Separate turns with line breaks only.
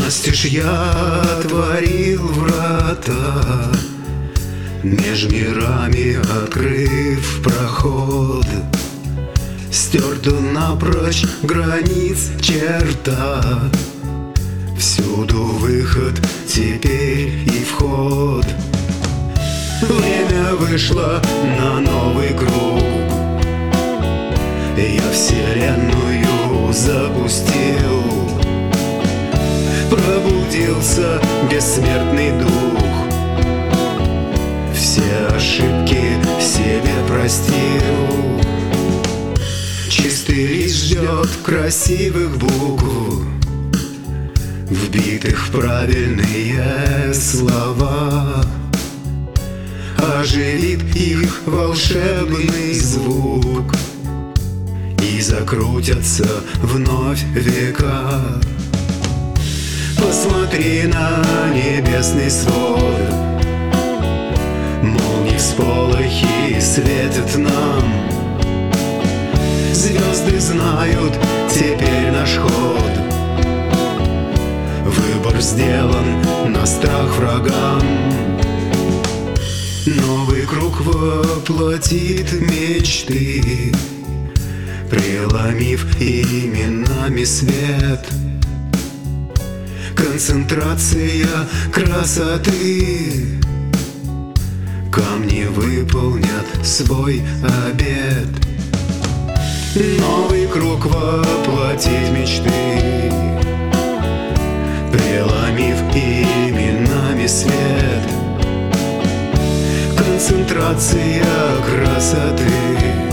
Настежь я отворил врата, меж мирами открыв проход. Стерта напрочь границ черта, всюду выход теперь и вход. Время вышло на новый круг, я вселенную запустил. Пробудился бессмертный дух, все ошибки себе простил. Чистый лист ждет красивых букв, вбитых в правильные слова. Оживит их волшебный звук, и закрутятся вновь века. Посмотри на небесный свод, молнии всполохи светят нам. Звезды знают теперь наш ход, выбор сделан на страх врагам. Новый круг воплотит мечты, преломив именами свет. Концентрация красоты, камни выполнят свой обет. Новый круг воплотить мечты, преломив именами свет. Концентрация красоты.